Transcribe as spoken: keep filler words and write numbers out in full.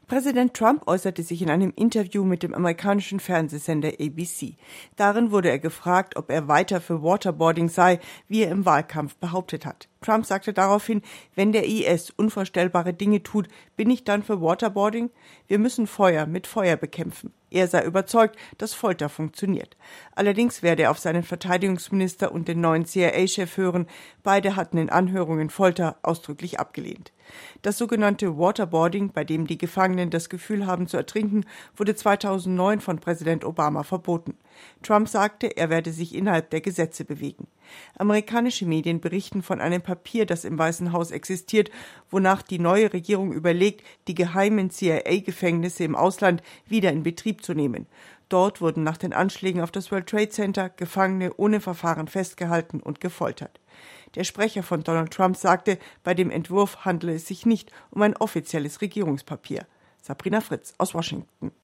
Präsident Trump äußerte sich in einem Interview mit dem amerikanischen Fernsehsender A B C. Darin wurde er gefragt, ob er weiter für Waterboarding sei, wie er im Wahlkampf behauptet hat. Trump sagte daraufhin, wenn der I S unvorstellbare Dinge tut, bin ich dann für Waterboarding? Wir müssen Feuer mit Feuer bekämpfen. Er sei überzeugt, dass Folter funktioniert. Allerdings werde er auf seinen Verteidigungsminister und den neuen C I A-Chef hören. Beide hatten in Anhörungen Folter ausdrücklich abgelehnt. Das sogenannte Waterboarding, bei dem die Gefangenen das Gefühl haben zu ertrinken, wurde zweitausendneun von Präsident Obama verboten. Trump sagte, er werde sich innerhalb der Gesetze bewegen. Amerikanische Medien berichten von einem Papier, das im Weißen Haus existiert, wonach die neue Regierung überlegt, die geheimen C I A-Gefängnisse im Ausland wieder in Betrieb zu nehmen. Dort wurden nach den Anschlägen auf das World Trade Center Gefangene ohne Verfahren festgehalten und gefoltert. Der Sprecher von Donald Trump sagte, bei dem Entwurf handele es sich nicht um ein offizielles Regierungspapier. Sabrina Fritz aus Washington.